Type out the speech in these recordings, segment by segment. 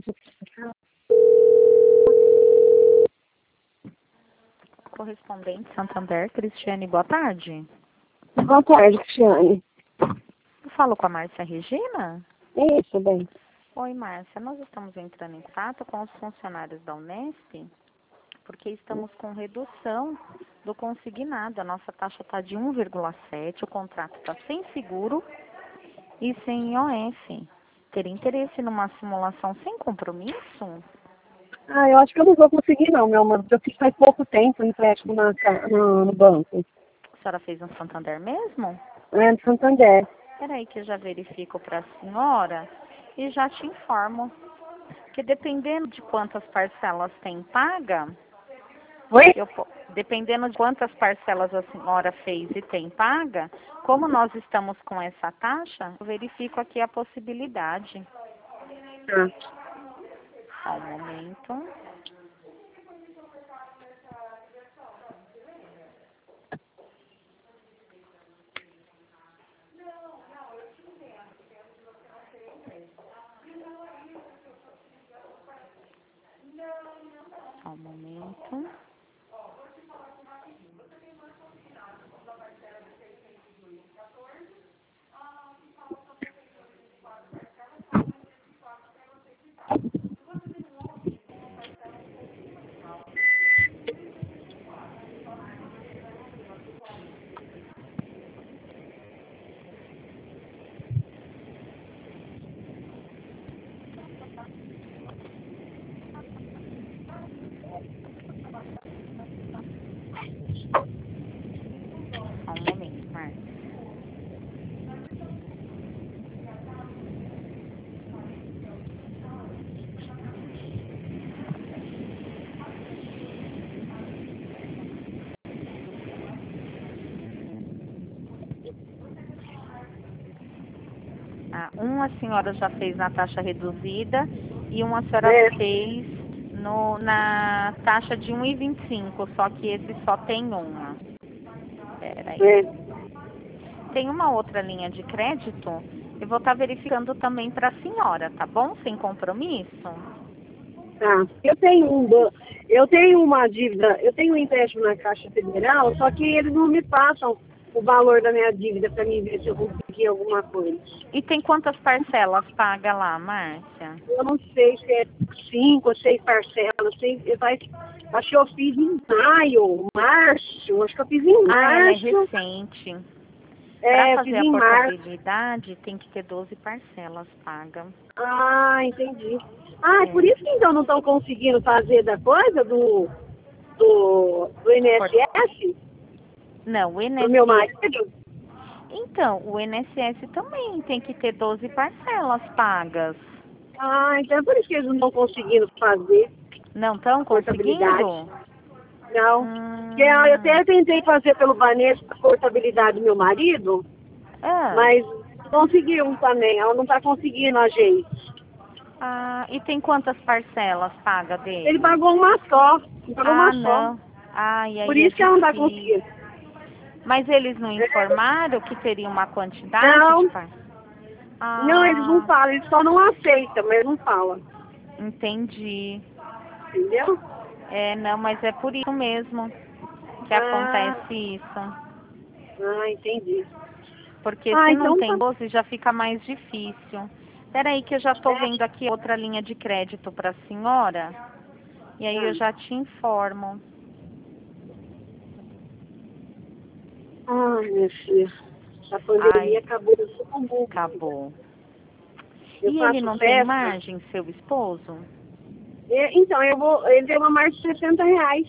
Correspondente Santander, Cristiane, boa tarde. Boa tarde, Cristiane. Eu falo com a Márcia Regina? Isso, bem. Oi, Márcia. Nós estamos entrando em contato com os funcionários da Unesp, porque estamos com redução do consignado. A nossa taxa está de 1,7, o contrato está sem seguro e sem IOF. Teria interesse numa simulação sem compromisso? Eu acho que eu não vou conseguir não, meu amor, porque eu fiz faz pouco tempo o empréstimo no banco. A senhora fez no Santander mesmo? É, no Santander. Espera aí que eu já verifico para a senhora e já te informo. Que dependendo de quantas parcelas tem paga, Oi? dependendo de quantas parcelas a senhora fez e tem paga, como nós estamos com essa taxa, eu verifico aqui a possibilidade. Tá. Só um momento. Só um momento. Só um momento, Márcia. Uma senhora já fez na taxa reduzida e uma senhora fez na taxa de 1,25, só que esse só tem uma. Espera aí. Tem uma outra linha de crédito, eu vou estar verificando também para a senhora, tá bom? Sem compromisso? Tá. Eu tenho uma dívida, eu tenho um empréstimo na Caixa Federal, só que eles não me passam o valor da minha dívida para mim ver se eu consegui alguma coisa. E tem quantas parcelas paga lá, Márcia? Eu não sei se é 5 ou 6 parcelas, acho que eu fiz em março, acho que eu fiz em março. Ela é recente. É, Para eu fiz fazer a em março. portabilidade, tem que ter 12 parcelas pagas. Entendi. É por isso que então não estão conseguindo fazer da coisa do INSS? Não, o Pro meu INSS... marido? Então, o INSS também tem que ter 12 parcelas pagas. Então é por isso que eles não estão conseguindo fazer Não estão a portabilidade. conseguindo? Não. Eu até tentei fazer pelo Banespa a portabilidade do meu marido, mas conseguiu também. Ela não está conseguindo a gente. E tem quantas parcelas paga dele? Ele pagou uma só. Ele pagou uma só. Não. E aí Por isso que ela não está conseguindo. Mas eles não informaram que teria uma quantidade Não. de parcelas? Não, eles não falam, eles só não aceitam, mas não falam. Entendi. Entendeu? Não, mas é por isso mesmo que acontece isso. Entendi. Porque se não Então tem 12, já fica mais difícil. Peraí que eu já estou vendo aqui outra linha de crédito para a senhora. E aí eu já te informo. Minha filha, a pandemia acabou com todo mundo. Acabou. Eu E ele não tem margem, seu esposo? Então, ele tem uma margem de R$60.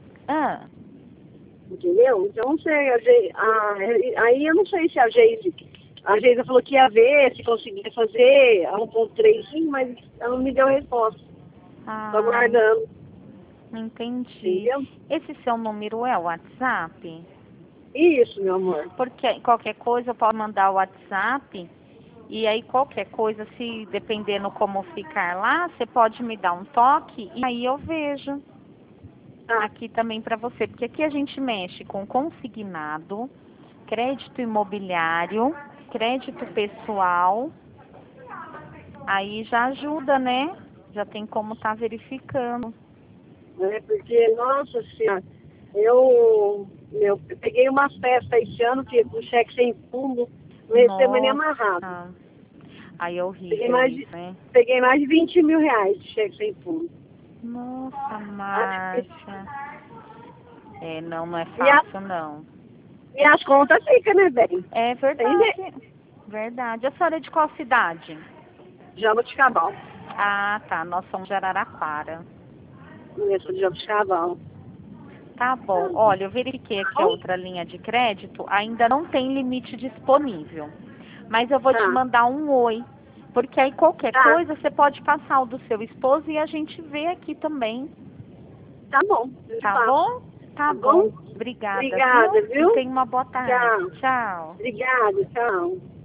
Entendeu? Então, não sei, aí eu não sei se a Geisa falou que ia ver se conseguia fazer a 1,3, mas ela não me deu resposta. Tô aguardando. Entendi. Entendeu? Esse seu número é o WhatsApp? Isso, meu amor. Porque qualquer coisa eu posso mandar o WhatsApp e aí qualquer coisa, se dependendo como ficar lá, você pode me dar um toque e aí eu vejo aqui também para você. Porque aqui a gente mexe com consignado, crédito imobiliário, crédito pessoal, aí já ajuda, né? Já tem como estar verificando. Porque, nossa senhora, eu peguei uma festa esse ano, que o cheque sem fundo, não recebo nem amarrado. Aí é horrível isso, hein? Peguei mais de 20 mil reais de cheque sem fundo. Nossa, Márcia. Não é fácil, não. E as contas ficam, né, bem? É verdade. Verdade. A senhora é de qual cidade? Jaboticabal. Ah, tá. Nós somos de Araraquara. Eu sou de Jaboticabal. Tá bom. Olha, eu verifiquei aqui a outra linha de crédito. Ainda não tem limite disponível. Mas eu vou te mandar um oi. Porque aí qualquer coisa você pode passar o do seu esposo e a gente vê aqui também. Tá bom. Tá bom? Tá bom. Obrigada, Obrigada, viu? E tenha uma boa tarde. Tchau. Obrigada, tchau.